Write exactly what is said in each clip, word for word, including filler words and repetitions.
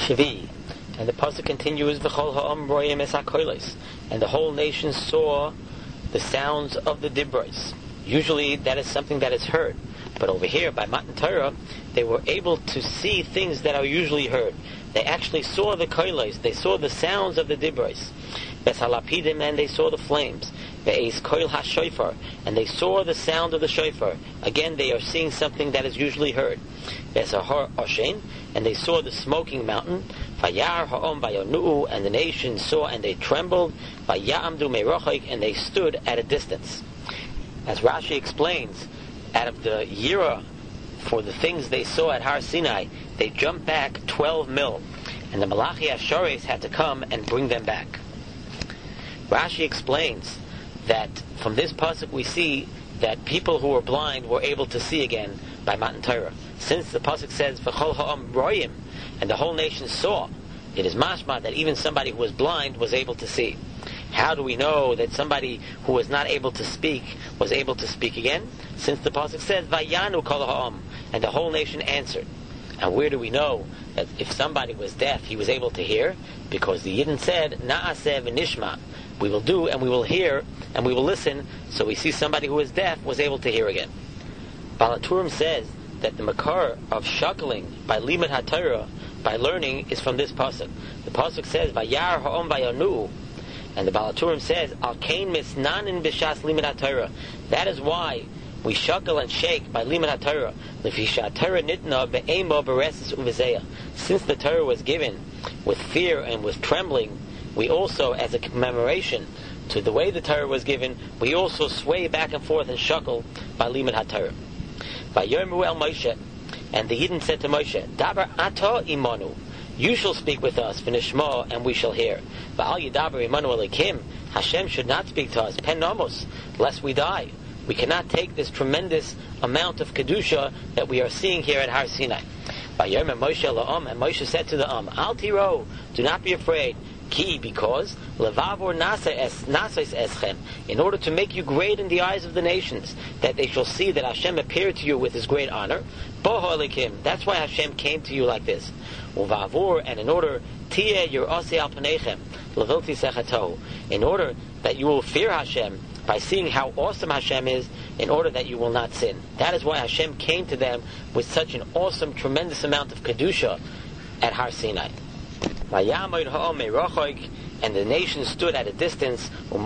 Shvi. And the pasuk continues, V'chol ha'am royim es ha'kolos, and the whole nation saw the sounds of the dibros. Usually that is something that is heard, but over here by Matan Torah, they were able to see things that are usually heard. They actually saw the kolos, they saw the sounds of the dibros. Ves halapidim, and they saw the flames. Ve'ez koil ha'shofar, and they saw the sound of the shofar. Again, they are seeing something that is usually heard. Ves ha'har oshen, and they saw the smoking mountain. Vayar ha'om vayonu, and the nation saw and they trembled. Vayamdu merochik, and they stood at a distance. As Rashi explains, out of the yira for the things they saw at Har Sinai, they jumped back twelve mil, and the Malachi Ashores had to come and bring them back. Rashi explains that from this pasuk we see that people who were blind were able to see again by Matan Torah. Since the pasuk says V'chol ha'am royim, and the whole nation saw, it is mashma that even somebody who was blind was able to see. How do we know that somebody who was not able to speak was able to speak again? Since the pasuk says Vayanu kol ha'am, and the whole nation answered. And where do we know that if somebody was deaf, he was able to hear? Because the Yidden said Na'aseh v'nishma, we will do and we will hear and we will listen. So we see somebody who is deaf was able to hear again. Baal HaTurim says that the makar of shuckling by limud haTorah, by learning, is from this pasuk. The pasuk says Vayar ha'om vayanu, and the Baal HaTurim says Al kain misnanin b'shas limud haTorah. That is why we shuckle and shake by limud haTorah. Lefisha Torah nitna be'emo beresis uvezeya. Since the Torah was given with fear and with trembling, we also, as a commemoration to the way the Torah was given, we also sway back and forth and shuckle by limud haTorah. Vayomer el Moshe, and the Yidden said to Moshe, Dabar ato imanu, you shall speak with us, v'nishma, and we shall hear. Va'al yidaber imanu elikim, Hashem should not speak to us, pen nomos, lest we die. We cannot take this tremendous amount of kedusha that we are seeing here at Har Sinai. Vayomer Moshe la'am, and Moshe said to the Am, Al tiro, do not be afraid. Ki, because levavor nasais eschem, in order to make you great in the eyes of the nations, that they shall see that Hashem appeared to you with His great honor. Boho elikim, that's why Hashem came to you like this. Uvavor, and in order tia your ose al panechem levilti sechatov, in order that you will fear Hashem by seeing how awesome Hashem is, in order that you will not sin. That is why Hashem came to them with such an awesome, tremendous amount of kedusha at Har Sinai. And the nation stood at a distance. And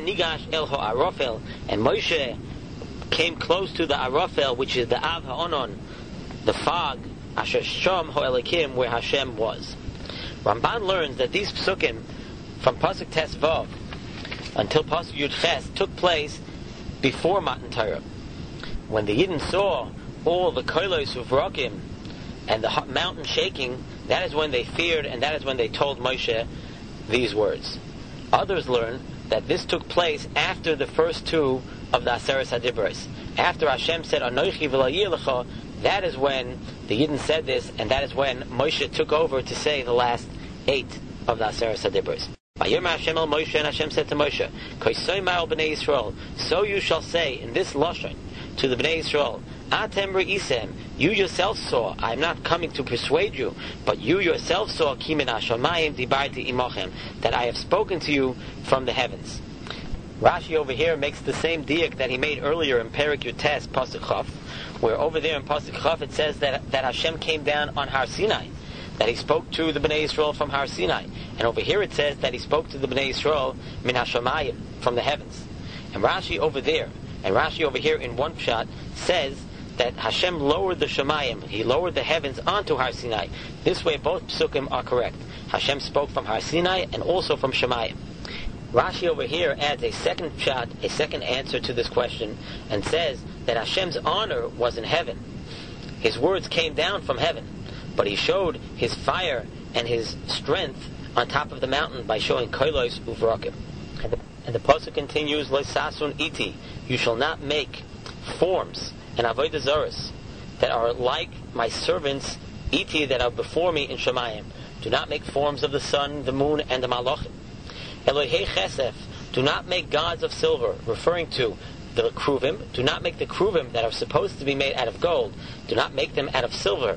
Moshe came close to the Arafel, which is the Av Ha'onon, the fog, Asher Sham Ho'elikim, where Hashem was. Ramban learns that these psukim, from Pasuk Tes Vav until Pasuk Yud Ches, took place before Matan Torah. When the Yidden saw all the kolos of Rakim and the mountain shaking, that is when they feared, and that is when they told Moshe these words. Others learn that this took place after the first two of the Aseres HaDibros. After Hashem said, Anochi v'lo lecha, that is when the Yidden said this, and that is when Moshe took over to say the last eight of the Aseres HaDibros. Vayomer Hashem el Moshe, and Hashem said to Moshe, Koisoi ma'al b'nei Yisrael, so you shall say in this lashon to the b'nei Yisrael, Atem re'isem, you yourself saw, I am not coming to persuade you, but you yourself saw, Ki min hashamayim dibarti imochem, that I have spoken to you from the heavens. Rashi over here makes the same diak that he made earlier in Perek Yutes, Pasuk Chaf, where over there in Pasuk Chaf it says that, that Hashem came down on Har Sinai, that he spoke to the Bnei Yisrael from Har Sinai. And over here it says that he spoke to the Bnei Yisrael min hashamayim, from the heavens. And Rashi over there, and Rashi over here in one pshat says that Hashem lowered the Shemayim, He lowered the heavens onto Har Sinai. This way both psukim are correct. Hashem spoke from Har Sinai and also from Shemayim. Rashi over here adds a second pshat, a second answer to this question, and says that Hashem's honor was in heaven. His words came down from heaven, but He showed His fire and His strength on top of the mountain by showing kolos uvrakim. And the, and the pasuk continues, Lo sasun iti, you shall not make forms and avodah zaros that are like my servants iti, that are before me in Shemayim. Do not make forms of the sun, the moon, and the malachim. Elohei chesef, do not make gods of silver, referring to the kruvim. Do not make the kruvim that are supposed to be made out of gold, do not make them out of silver,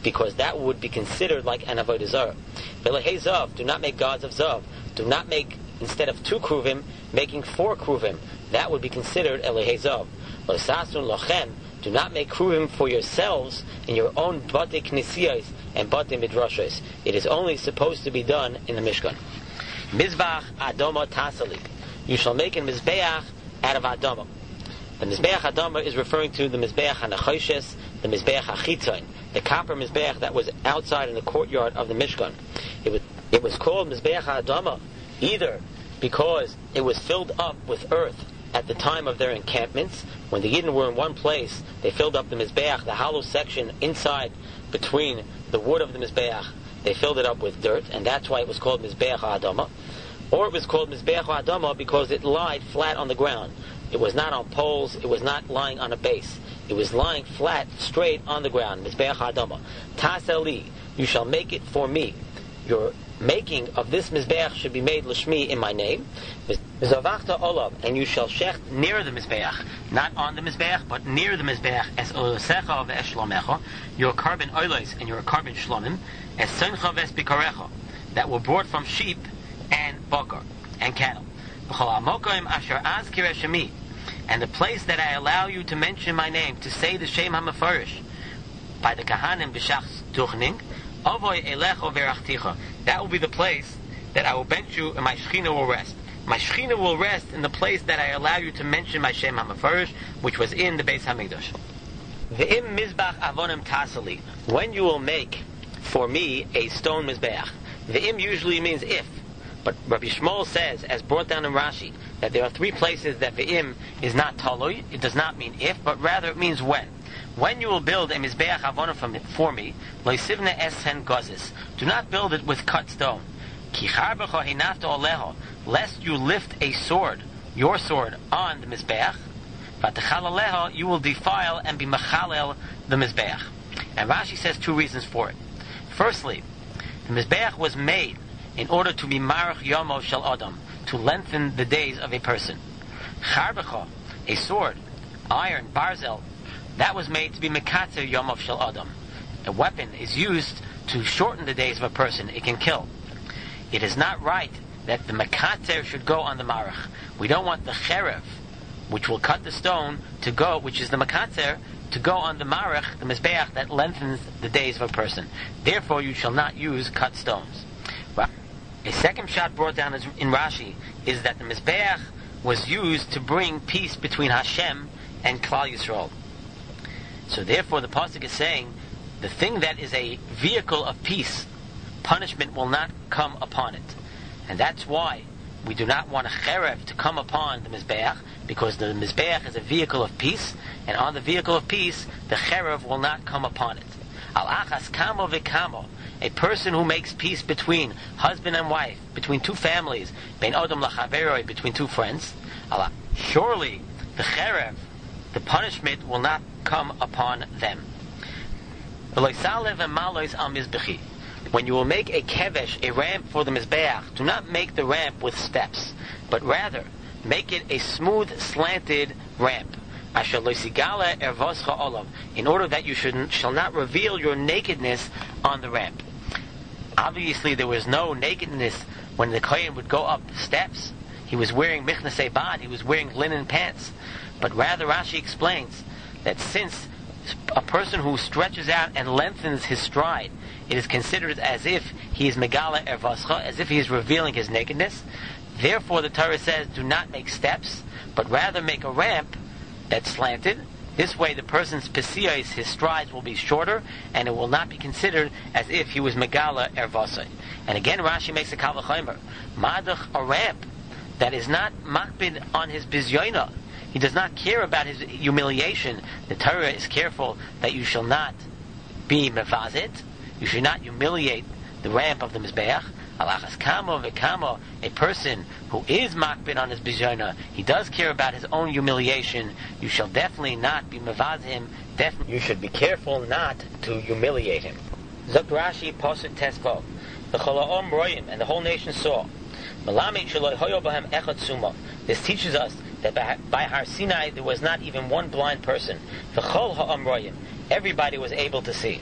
because that would be considered like an avodah zarah. V'lehei zav, do not make gods of zav. Do not make, instead of two kruvim, making four kruvim. That would be considered elehei zav. L'sasun lochem, do not make kruvim for yourselves in your own bate knisiyos and bate midrashos. It is only supposed to be done in the Mishkan. Mizbach adoma tasali. You shall make a mizbeach out of adoma. The mizbeach adoma is referring to the mizbeach hanachoshes, the mizbeach hachitzain, the copper mizbeach that was outside in the courtyard of the Mishkan. It was it was called mizbeach adoma either because it was filled up with earth at the time of their encampments. When the Yidden were in one place, they filled up the mizbeach, the hollow section inside between the wood of the mizbeach. They filled it up with dirt, and that's why it was called mizbeach adoma. Or it was called mizbeach adoma because it lied flat on the ground. It was not on poles. It was not lying on a base. It was lying flat, straight on the ground. Mizbeach adoma. Taseli, you shall make it for me. Your making of this mizbeach should be made l'shmi in my name. V'zavachta olav, and you shall shecht near the mizbeach, not on the mizbeach, but near the mizbeach. Es olosecha ve'es shlomecha, your carbon oilos and your carbon shlomim, es soncha ve'es bikarecha, that were brought from sheep and bakar and cattle. V'chol ha'mokoim asher azkir shemi, and the place that I allow you to mention my name, to say the shem hamafarish, by the kahanim b'shach tuchning, avoy elecho verachticha. That will be the place that I will bench you, and my shechina will rest. My shechina will rest in the place that I allow you to mention my shem hamafarish, which was in the Beis Hamikdash. Ve'im mizbach avonim tasali, when you will make for me a stone mizbeach. Ve'im usually means if, but Rabbi Shmuel says, as brought down in Rashi, that there are three places that ve'im is not talui. It does not mean if, but rather it means when. When you will build a mizbeach avonim for me, loisivne esen gozis, do not build it with cut stone. Ki charbecha hinafta oleho, lest you lift a sword, your sword, on the mizbeach. Vatechalaleho, you will defile and be machalel the mizbeach. And Rashi says two reasons for it. Firstly, the mizbeach was made in order to be marach yomo shel adam, to lengthen the days of a person. Charbecha, a sword, iron, barzel, that was made to be mekatzer yomov shel adam. A weapon is used to shorten the days of a person. It can kill. It is not right that the mekatzer should go on the marach. We don't want the cherev, which will cut the stone, to go, which is the mekatzer, to go on the marach, the mizbeach that lengthens the days of a person. Therefore, you shall not use cut stones. Well, a second shot brought down in Rashi is that the mizbeach was used to bring peace between Hashem and Klal Yisrael. So therefore the pasuk is saying, the thing that is a vehicle of peace, punishment will not come upon it. And that's why we do not want a cherev to come upon the mizbeach, because the mizbeach is a vehicle of peace, and on the vehicle of peace, the cherev will not come upon it. Al achas kamo v'kamo, a person who makes peace between husband and wife, between two families, ben odom lachaveroi, between two friends, surely the cherev, the punishment will not come upon them. When you will make a kevesh, a ramp for the mizbeach, do not make the ramp with steps, but rather make it a smooth, slanted ramp, in order that you should, shall not reveal your nakedness on the ramp. Obviously, there was no nakedness when the kohen would go up steps. He was wearing michnasei bad, he was wearing linen pants. But rather, Rashi explains that since a person who stretches out and lengthens his stride, it is considered as if he is megala ervascha, as if he is revealing his nakedness. Therefore, the Torah says, do not make steps, but rather make a ramp that's slanted. This way, the person's pesiyos, his strides, will be shorter, and it will not be considered as if he was megala ervascha. And again, Rashi makes a kal v'chomer, madach, a ramp that is not makbid on his bizyoina. He does not care about his humiliation. The Torah is careful that you shall not be mevazit. You should not humiliate the ramp of the mizbeach. Alachas kamo v'kamo, a person who is makbid on his bizyoina, he does care about his own humiliation. You shall definitely not be mevaz him. Definitely, you should be careful not to humiliate him. Zok Rashi pasuk tesvav, the cholaom royim, and the whole nation saw. Malamit shaloi hoyo bahem echad suma. This teaches us that by, by Har Sinai there was not even one blind person. V'chol ha'am royim, everybody was able to see.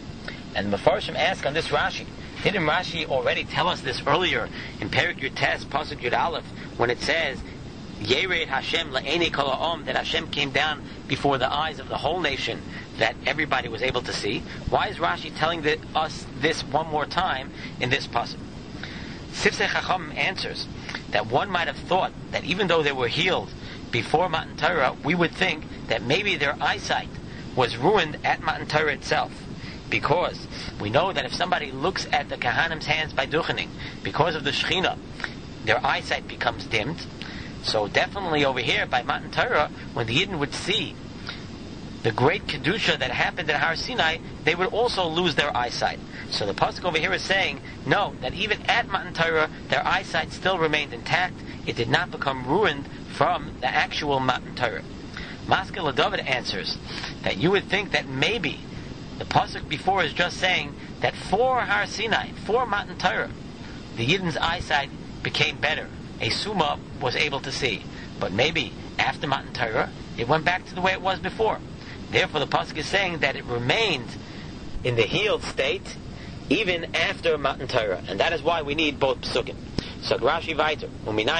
And the Mefarshim ask on this Rashi, didn't Rashi already tell us this earlier in Perek Yutes, Pasuk Yud Aleph, when it says, Yered Hashem la'enei kol ha'om, that Hashem came down before the eyes of the whole nation, that everybody was able to see? Why is Rashi telling the, us this one more time in this Pasuk? Sifsei Chacham answers that one might have thought that even though they were healed before Matan Torah, we would think that maybe their eyesight was ruined at Matan Torah itself. Because we know that if somebody looks at the Kahanim's hands by duchening, because of the Shechina, their eyesight becomes dimmed. So definitely over here by Matan Torah, when the Yidden would see the great Kedusha that happened at Har Sinai, they would also lose their eyesight. So the pasuk over here is saying, no, that even at Matan Torah, their eyesight still remained intact. It did not become ruined from the actual Matan Torah. Maskil David answers that you would think that maybe the pasuk before is just saying that for Har Sinai, for Matan Torah, the Yidden's eyesight became better. A Suma was able to see. But maybe after Matan Torah, it went back to the way it was before. Therefore, the pasuk is saying that it remained in the healed state even after Matan Torah, and that is why we need both psukim. So Rashi Vaiter,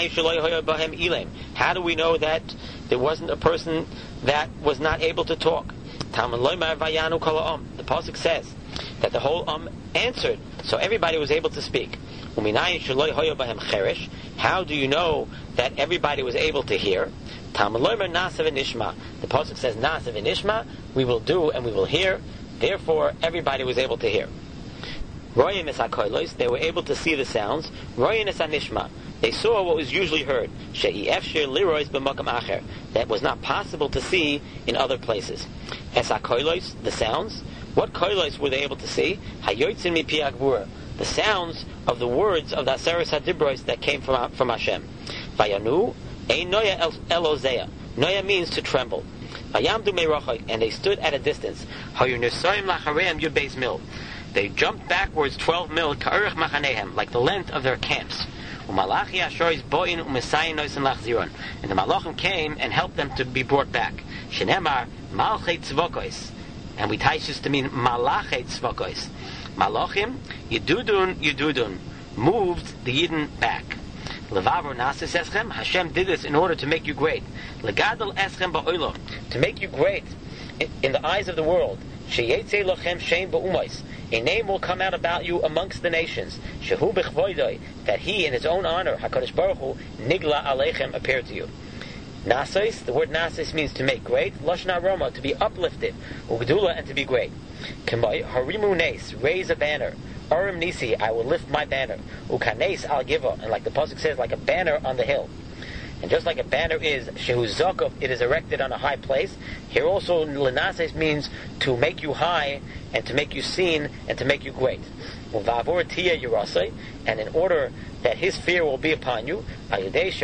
how do we know that there wasn't a person that was not able to talk? The pasuk says that the whole um answered, so everybody was able to speak. How do you know that everybody was able to hear? The pasuk says, Nasav and Ishma, we will do and we will hear. Therefore, everybody was able to hear. They were able to see the sounds. They saw what was usually heard. That was not possible to see in other places. The sounds. What koilos were they able to see? The sounds of the words of the Aseres HaDibros that came from, from Hashem. Vayanu, ein noya elozea. Noya means to tremble. Vayamdu meirachok, and they stood at a distance. Hayu nesoim lachareim yud beis mil. They jumped backwards twelve mil, ka'arich machanehem, like the length of their camps. Umalachi ashoris boin umesayin noisin lachziron. And the malachim came and helped them to be brought back. Shenemar malchet tzvokos. And we taishus to mean malachet tzvokos. Malachim, Yedudun, Yedudun, moved the Yidden back. Levavor Nasis Eschem, Hashem did this in order to make you great. Legadol Eschem ba'olam, to make you great in, in the eyes of the world. Sheyetze lochem shein ba'umais, a name will come out about you amongst the nations. Shehu b'chvoidoi, that he in his own honor, HaKadosh Baruch Hu, Nigla Aleichem, appeared to you. Nasis, the word Nasis means to make great. Lashon Aroma, to be uplifted. Ugdula, and to be great. Kemoi, Harimu Nes, raise a banner. Arim Nisi, I will lift my banner. Ukanes al Giva, and like the pasuk says, like a banner on the hill. And just like a banner is Shehu Zakov, it is erected on a high place. Here also Lenases means to make you high and to make you seen and to make you great. Uvavor Tia Yerasai, and in order that his fear will be upon you, since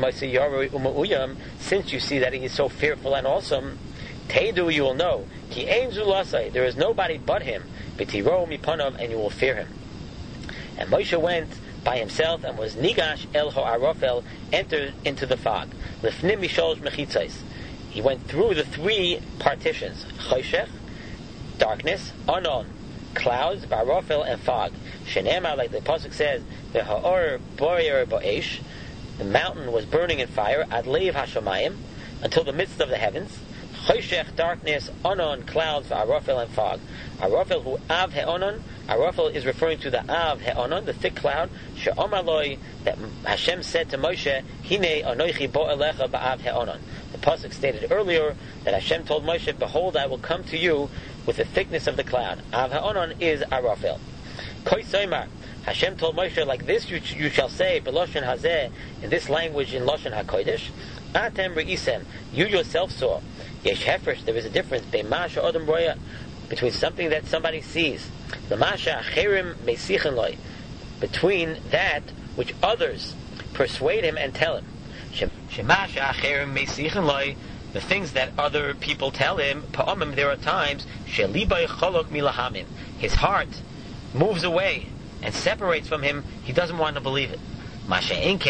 you see that he is so fearful and awesome, Teidu, you will know, Ki ein zulasai, there is nobody but him, B'tiro mipanov, and you will fear him. And Moshe went by himself and was Nigash el ha'arofel, entered into the fog. Lifnim misholosh mechitzais. He went through the three partitions, Choshech, darkness, Anon, clouds, Barofel, and fog. Shenema, like the pasuk says, the ha'or boyer ba'esh, the mountain was burning in fire, ad leiv hashamayim, until the midst of the heavens. Choshech, darkness, Anon, clouds, Arofel, and fog. Arofel, who av he'onon, Arofel is referring to the av he'onon, the thick cloud, she'omaloi, that Hashem said to Moshe, Hine anoichi bo elecha ba'av he'onon. The pasuk stated earlier that Hashem told Moshe, behold, I will come to you with the thickness of the cloud. Av ha'onon is Arofel. Koi soimar, Hashem told Moshe, like this you, you shall say, B'loshen hazeh, in this language in Loshen HaKodesh, Atem re'isem, you yourself saw, Yesh hefresh, there is a difference, Be'ma she'odem roya, between something that somebody sees, L'masha acherim me'sichen loy, between that which others persuade him and tell him. Shemasha acherim me'sichen loy, the things that other people tell him, pa'omim, there are times, she'libay cholok milahamin, his heart moves away and separates from him, he doesn't want to believe it. Masha inkein,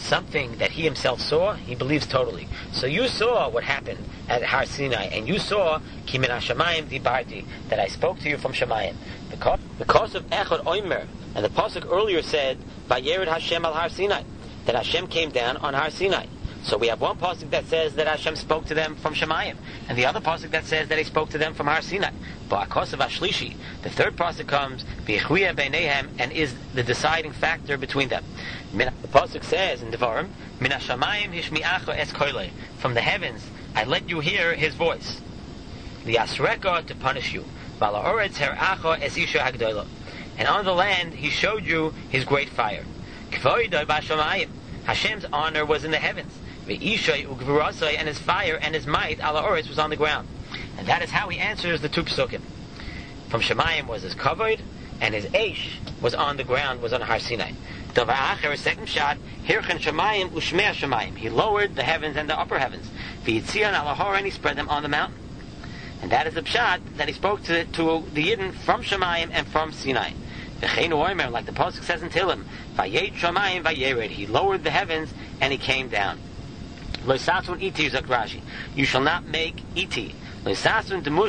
something that he himself saw, he believes totally. So you saw what happened at Har Sinai, and you saw Ki min hashamayim dibarti, that I spoke to you from Shamayim. Because, because of Echad Omer, and the pasuk earlier said, Vayered Hashem al Har Sinai, that Hashem came down on Har Sinai. So we have one pasuk that says that Hashem spoke to them from Shamayim, and the other pasuk that says that He spoke to them from Har Sinai. But Akos of Ashlishi, the third pasuk comes V'yichriya beinehem, and is the deciding factor between them. The pasuk says in Devarim, Min hashamayim hishmi'acha es koilei, from the heavens I let you hear His voice. Li'asreka, to punish you. V'ala oretz her'acha es isha hagdola, and on the land He showed you His great fire. Kvoidoi b'shamayim, Hashem's honor was in the heavens. Ve'ishay ugvurasai, and His fire and His might ala oretz was on the ground. And that is how He answers the two psukim. From Shemayim was His kavod, and His eish was on the ground, was on Har Sinai. Davar acher, second shot, hirchen Shemayim ushmei Shemayim. He lowered the heavens and the upper heavens. V'yitzion ala hor, and He spread them on the mountain. And that is the pshat that He spoke to, to the Yidden from Shemayim and from Sinai. V'cheinu omer, like the pasuk says in Tehillim, vayet Shemayim vayered. He lowered the heavens and He came down. Lo satun iti zok Rashi. You shall not make iti. You shall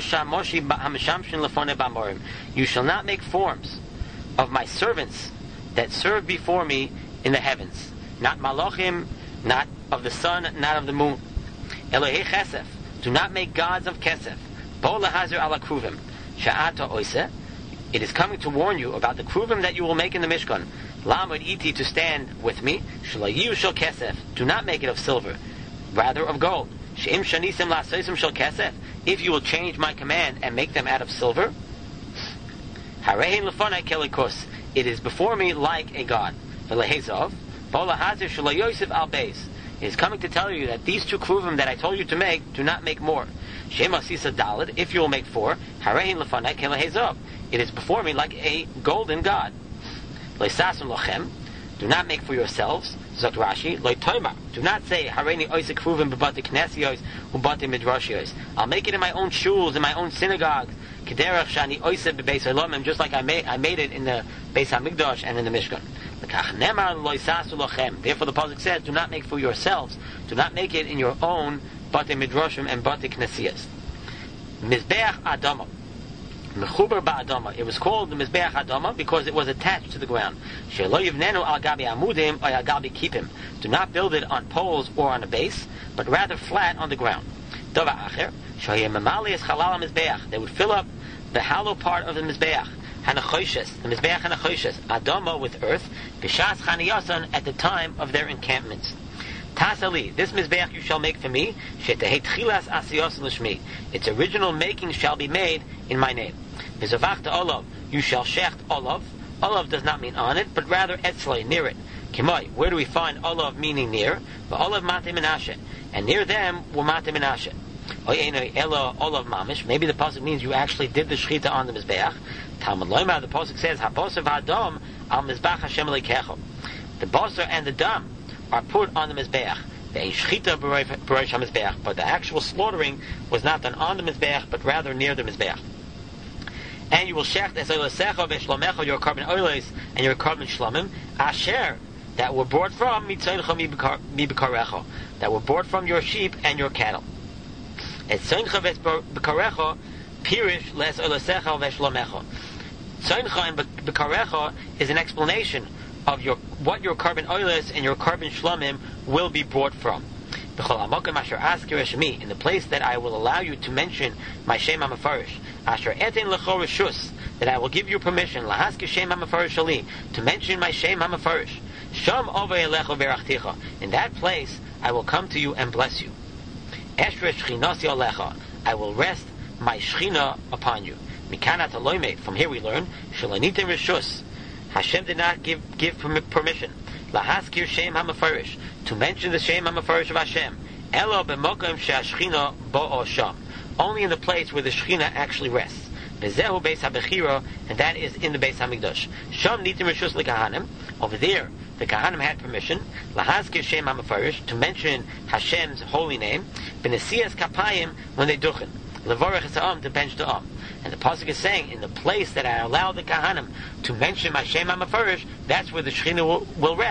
not make forms of my servants that serve before me in the heavens. Not malachim, not of the sun, not of the moon. Elohei chesef. Do not make gods of kesef. Bo lahazer ala kruvim. Sha'ata oiseh. It is coming to warn you about the kruvim that you will make in the Mishkan. Lamud iti, to stand with me. Shalayu shel kesef. Do not make it of silver, rather of gold. She'im shanisim la'aseisim shel kesef. If you will change my command and make them out of silver, harehin lefonai kelikus, it is before me like a god. V'lehezov, bola hazir shelo yosef al beis. It is coming to tell you that these two kruvim that I told you to make, do not make more. Shema sisa dalid, if you will make four, harehin lefonai kelehezov. It is before me like a golden god. Leisasun lochem, do not make for yourselves. Zok Rashi, Loi Toima, do not say, Hareini oisek kruvim b'bati knesios u'bati midrashios. I'll make it in my own shuls, in my own synagogues. Kederach shani oisek b'beis halomim, just like I made, I made it in the Beis HaMikdash and in the Mishkan. L'kach nemar Loi sasu lochem. Therefore the pasuk says, do not make for yourselves, do not make it in your own bati midrashim and bati knesios. Mizbeach Adama. Mechuber ba'adama. It was called the Mizbeach Adama because it was attached to the ground. She'lo yivnenu al gabi amudim or al gabi kipim. Do not build it on poles or on a base, but rather flat on the ground. Dova acher, shoyeh memali es chalal mizbeach. They would fill up the hollow part of the Mizbeach. Hanachoshes, the Mizbeach Hanachoshes, Adama with earth, b'shas chaniyasan, at the time of their encampments. Tasali, this Mizbeach you shall make for me, shetehe tchilas asiyos l'shmi. Its original making shall be made in my name. V'zavachta olav, you shall shecht olav. Olav does not mean on it, but rather etzlei, near it. Kimoi, where do we find olav meaning near? V'olav mate menashe, and near them were mate menashe. Oyeno elo olav mamish. Maybe the pasuk means you actually did the shechita on the Mizbeach. Talmud loymar, the pasuk says habosav hadom al mizbach Hashem leikecho. The boser and the dam are put on the Mizbeach. The shechita b'rosh HaMizbeach, but the actual slaughtering was not done on the Mizbeach, but rather near the Mizbeach. And you will shecht es oilesecha v'shlomecha, your carbon oiles and your carbon shlomim, asher, that were brought from mitzayincha mibikarecha, that were brought from your sheep and your cattle. Et tzayincha v'bikarecha, pirish les oilesecha v'shlomecha. Tzayincha and bikarecha is an explanation of your what your carbon oiles and your carbon shlomim will be brought from. In the place that I will allow you to mention my Shem HaMefarish, Asher etin lecho reshus, that I will give you permission, lahaske Shem HaMefarish ali, to mention my Shem HaMefarish. Sham ovei elecho verachticha. In that place I will come to you and bless you. Eshre shchinasi alecha, I will rest my shchina upon you. Mikanat aloyme, from here we learn, shalanitim reshus. Hashem did not give give permission. Lahaskir Shem HaMefarish, to mention the Shem HaMefarish of Hashem. Elo b'mokom she'ashchina bo'o sham, only in the place where the Shechina actually rests. Bezehu Beis HaBechira, and that is in the Beis HaMikdash. Sham nitim reshus leKahanim. Over there, the Kahanim had permission. Lahaskir Shem HaMefarish, to mention Hashem's holy name. B'nesiyas kapayim, when they duchen. Levorech ha'am, to bench the am. And the pasuk is saying, in the place that I allow the Kahanim to mention my Shem HaMefarish, that's where the Shechina will, will rest,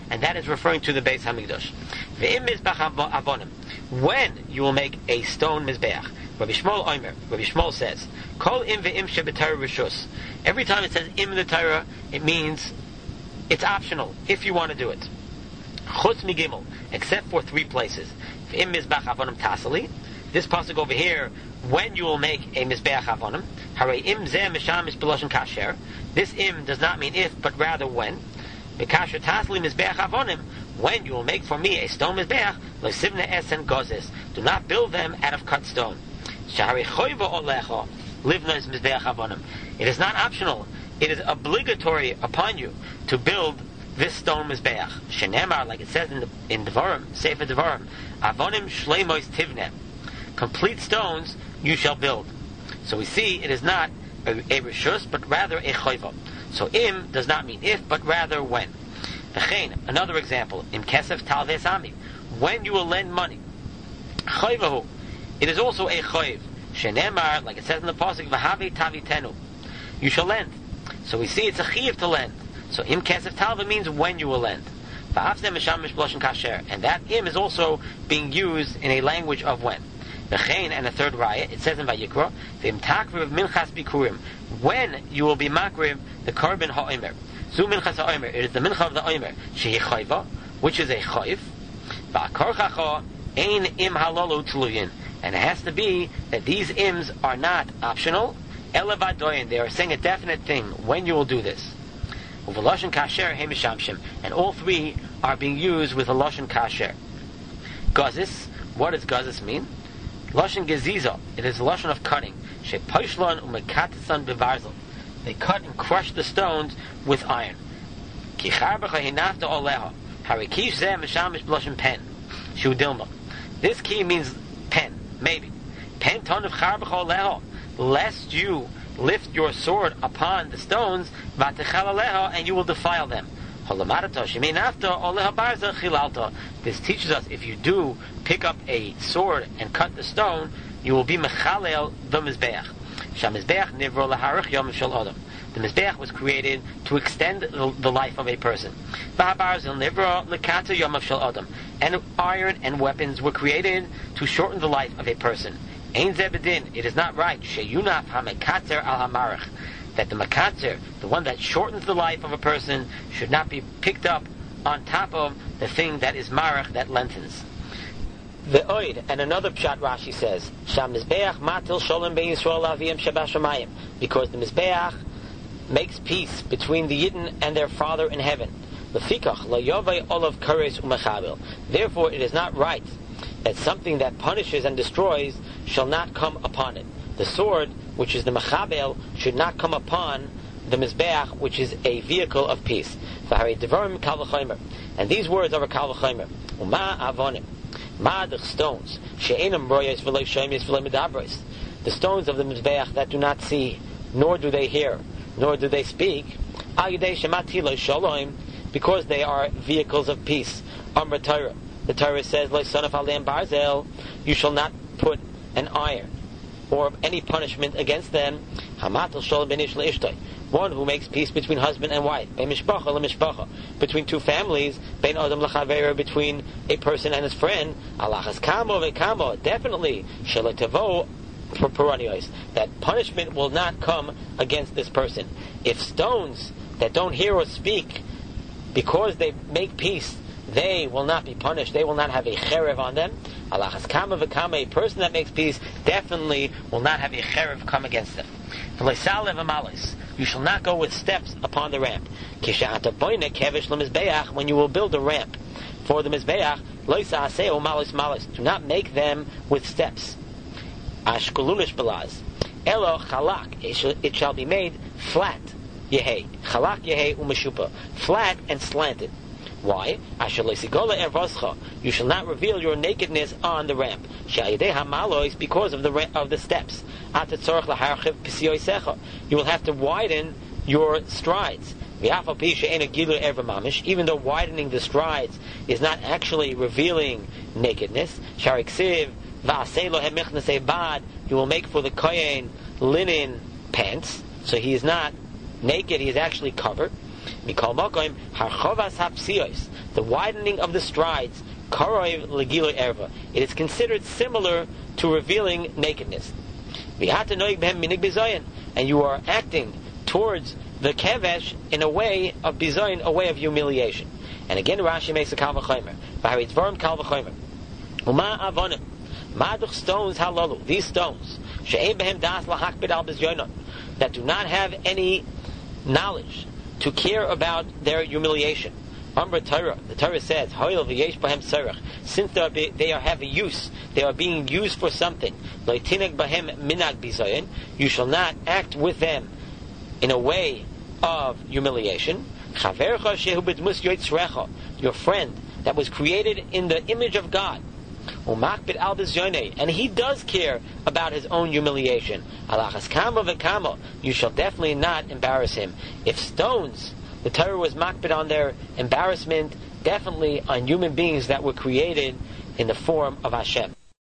and that is referring to the Beis Hamikdash. Ve'im mizbach avonim, when you will make a stone mizbeach. Rabbi Shmuel Omer, Rabbi Shmuel says, Kol im ve'im sheb'Torah rishus. Every time it says im in the Torah, it means it's optional if you want to do it. Chutz migimel, except for three places. Ve'im mizbach avonim tasali. This pasuk over here, when you will make a mizbeach avonim. Harei im zeh mishamish b'loshen kasher. This im does not mean if, but rather when. B'kasher tasli mizbeach avonim. When you will make for me a stone mizbeach, lo sivne esen gozes. Do not build them out of cut stone. Shahari choyva olecha livnos mizbeach avonim. It is not optional. It is obligatory upon you to build this stone mizbeach. Shenemar, like it says in the in Devarim, Sefer Devarim, avonim shleimos tivne. Complete stones you shall build. So we see it is not a, a rishus, but rather a choyva. So im does not mean if, but rather when. V'chein, another example, im kesef talves ami, when you will lend money. Choyvahu, it is also a choyv. Shenemar, like it says in the pasuk, v'havi tavitenu, you shall lend. So we see it's a chiyuv to lend. So im kesef talva means when you will lend. V'hafzeh mishamish b'loshen kasher, and that im is also being used in a language of when. V'chein, and a third raya, it says in Vayikra, v'im takriv minchas bikurim, when you will be makriv the korban ha'omer. Zu minchas ha'omer, it is the mincha of the omer, shehi chayva, which is a chayv. V'akorchacha ein im halolu tluyin, and it has to be that these ims are not optional. Elevadoyin, they are saying a definite thing when you will do this. U'v'loshen kasher hemishamshim, and all three are being used with a loshen kasher. Gazis, what does gazis mean? Loshen geziza, it is a loshen of cutting. She poshlon umekatisan bevarzel. They cut and crush the stones with iron. Ki charbecha hinafta oleha. Harikish zeh mishamish b'loshen pen. Shu dilma. This key means pen, maybe. Pen ton of charbecha oleha. Lest you lift your sword upon the stones, vatechal aleha, and you will defile them. This teaches us if you do pick up a sword and cut the stone, you will be mechalel the mizbeach. The mizbeach was created to extend the, the life of a person. And iron and weapons were created to shorten the life of a person. It is not right that the makatzer, the one that shortens the life of a person, should not be picked up on top of the thing that is marach, that lengthens. The oid, and another pshat Rashi says, Sham mizbeach matil sholem bein Yisrael aviyim shabashamayim, because the mizbeach makes peace between the Yidden and their Father in heaven. Lefikach lo yovei olav kares umechabil. Therefore, it is not right that something that punishes and destroys shall not come upon it. The sword, which is the Mechabel, should not come upon the Mizbeach, which is a vehicle of peace. And these words are a Kal V'chomer. Uma avonim. Ma the stones. She'enam royes v'lo shoymes v'lo medabros. The stones of the Mizbeach that do not see, nor do they hear, nor do they speak. Al yidei shemati lo shalom, because they are vehicles of peace. Amr Torah. The Torah says, Lo sonaf aleim barzel, you shall not put an iron or any punishment against them. Hamatel sholem ben ish le'ishtoi, one who makes peace between husband and wife. Bein mishpacha le'mishpacha, between two families. Bein adam l'chavera, between a person and his friend. Alachas kamo ve'kamo, definitely shelo tavo for peronios, that punishment will not come against this person. If stones that don't hear or speak, because they make peace, they will not be punished, they will not have a cherev on them. Alachas kama v'kama, a person that makes peace definitely will not have a cherev come against them. You shall not go with steps upon the ramp. When you will build a ramp for the mizbeach, do not make them with steps. Ashkulunish belaz. Elo chalak, it shall be made flat. Yehei. Chalak yehei u'meshupa. Flat and slanted. Why? You shall not reveal your nakedness on the ramp. Because of the ra- of the steps. You will have to widen your strides. Even though widening the strides is not actually revealing nakedness. You will make for the kohen linen pants, so he is not naked, he is actually covered. Mikol Mokoim, Harchovas Hapsios, the widening of the strides, Karoiv Legilo Erva. It is considered similar to revealing nakedness. And you are acting towards the kevesh in a way of bizayin, a way of humiliation. And again, Rashi makes a kal v'chomer. V'haritzvarim kal v'chomer. Uma avonim. Maduch stones halalu. These stones. She'ein behem das lahakbid al bizyonon. That do not have any knowledge to care about their humiliation. Amr Torah. The Torah says, Hoyel v'yesh bahem tzarech. Since they are, be, they are have a use, they are being used for something. Loitineg bahem minag bizayin. You shall not act with them in a way of humiliation. Your friend that was created in the image of God, and he does care about his own humiliation. You shall definitely not embarrass him. If stones, the Torah was makbid on their embarrassment, definitely on human beings that were created in the form of Hashem.